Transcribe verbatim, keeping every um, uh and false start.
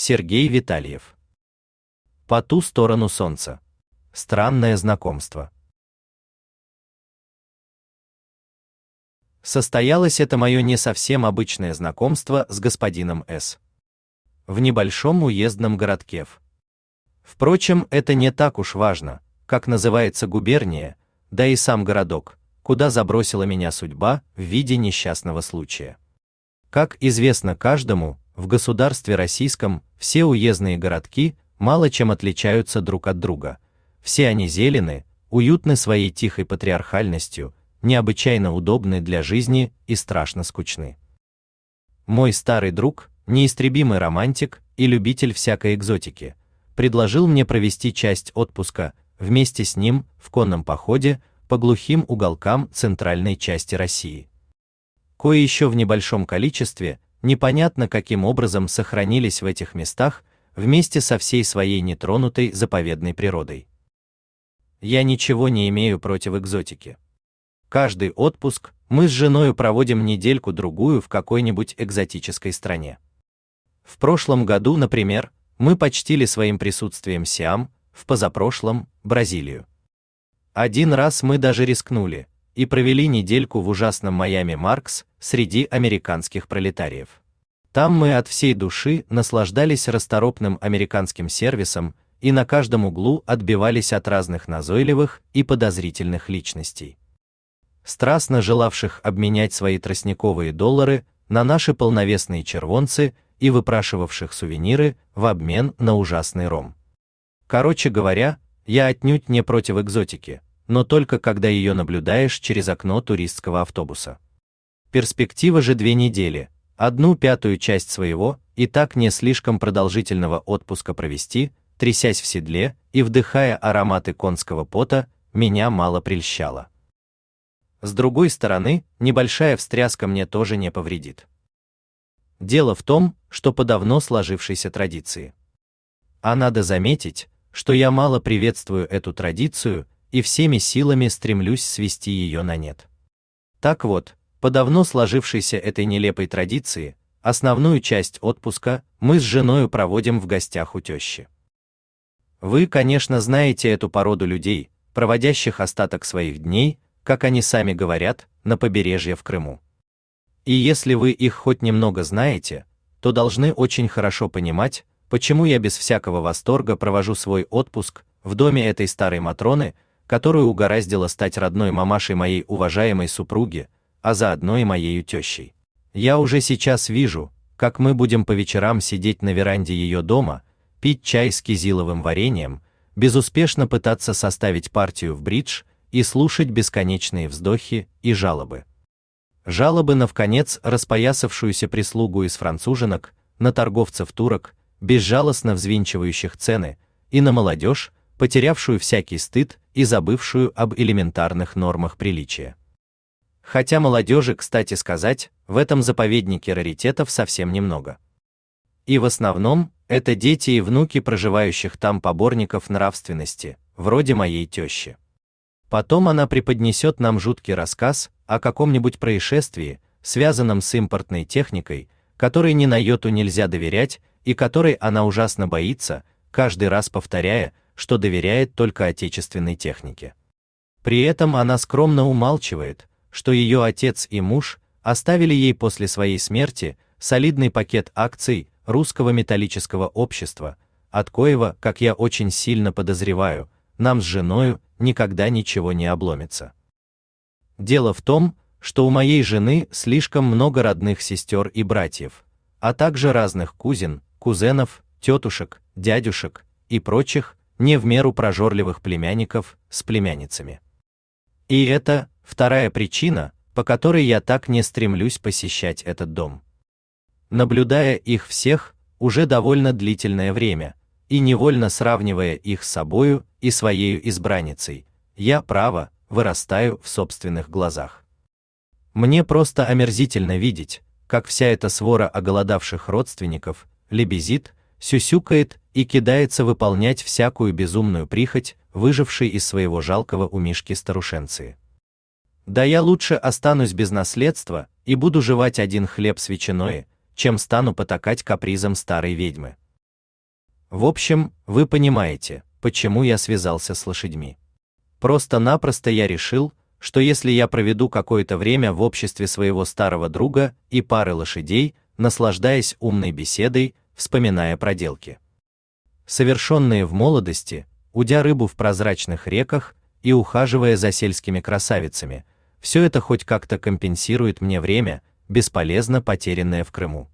Сергей Витальев. По ту сторону солнца. Странное знакомство. Состоялось это мое не совсем обычное знакомство с господином С. в небольшом уездном городке. Впрочем, это не так уж важно, как называется губерния, да и сам городок, куда забросила меня судьба в виде несчастного случая. Как известно каждому, в государстве российском все уездные городки мало чем отличаются друг от друга. Все они зелены, уютны своей тихой патриархальностью, необычайно удобны для жизни и страшно скучны. Мой старый друг, неистребимый романтик и любитель всякой экзотики, предложил мне провести часть отпуска вместе с ним в конном походе по глухим уголкам центральной части России. Кое еще в небольшом количестве, непонятно каким образом сохранились в этих местах вместе со всей своей нетронутой заповедной природой. Я ничего не имею против экзотики. Каждый отпуск мы с женой проводим недельку-другую в какой-нибудь экзотической стране. В прошлом году, например, мы почтили своим присутствием Сиам, в позапрошлом – Бразилию. Один раз мы даже рискнули и провели недельку в ужасном Майами-Маркс среди американских пролетариев. Там мы от всей души наслаждались расторопным американским сервисом и на каждом углу отбивались от разных назойливых и подозрительных личностей, страстно желавших обменять свои тростниковые доллары на наши полновесные червонцы и выпрашивавших сувениры в обмен на ужасный ром. Короче говоря, я отнюдь не против экзотики, но только когда ее наблюдаешь через окно туристского автобуса. Перспектива же две недели, одну пятую часть своего и так не слишком продолжительного отпуска провести, трясясь в седле и вдыхая ароматы конского пота, меня мало прельщала. С другой стороны, небольшая встряска мне тоже не повредит. Дело в том, что по давно сложившейся традиции. А надо заметить, что я мало приветствую эту традицию и всеми силами стремлюсь свести ее на нет. Так вот, по давно сложившейся этой нелепой традиции, основную часть отпуска мы с женой проводим в гостях у тещи. Вы, конечно, знаете эту породу людей, проводящих остаток своих дней, как они сами говорят, на побережье в Крыму. И если вы их хоть немного знаете, то должны очень хорошо понимать, почему я без всякого восторга провожу свой отпуск в доме этой старой матроны, которую угораздило стать родной мамашей моей уважаемой супруги, а заодно и моею тещей. Я уже сейчас вижу, как мы будем по вечерам сидеть на веранде ее дома, пить чай с кизиловым вареньем, безуспешно пытаться составить партию в бридж и слушать бесконечные вздохи и жалобы. Жалобы на вконец распоясавшуюся прислугу из француженок, на торговцев-турок, безжалостно взвинчивающих цены, и на молодежь, потерявшую всякий стыд и забывшую об элементарных нормах приличия. Хотя молодежи, кстати сказать, в этом заповеднике раритетов совсем немного. И в основном это дети и внуки проживающих там поборников нравственности, вроде моей тещи. Потом она преподнесет нам жуткий рассказ о каком-нибудь происшествии, связанном с импортной техникой, которой ни на йоту нельзя доверять и которой она ужасно боится, каждый раз повторяя, что доверяет только отечественной технике. При этом она скромно умалчивает, что ее отец и муж оставили ей после своей смерти солидный пакет акций русского металлического общества, от коего, как я очень сильно подозреваю, нам с женою никогда ничего не обломится. Дело в том, что у моей жены слишком много родных сестер и братьев, а также разных кузин, кузенов, тетушек, дядюшек и прочих не в меру прожорливых племянников с племянницами. И это вторая причина, по которой я так не стремлюсь посещать этот дом. Наблюдая их всех уже довольно длительное время и невольно сравнивая их с собою и своею избранницей, я, право, вырастаю в собственных глазах. Мне просто омерзительно видеть, как вся эта свора оголодавших родственников лебезит, сюсюкает и кидается выполнять всякую безумную прихоть выжившей из своего жалкого умишки старушенции. Да я лучше останусь без наследства и буду жевать один хлеб с ветчиной, чем стану потакать капризам старой ведьмы. В общем, вы понимаете, почему я связался с лошадьми. Просто-напросто я решил, что если я проведу какое-то время в обществе своего старого друга и пары лошадей, наслаждаясь умной беседой, вспоминая проделки, совершенные в молодости, удя рыбу в прозрачных реках и ухаживая за сельскими красавицами, все это хоть как-то компенсирует мне время, бесполезно потерянное в Крыму.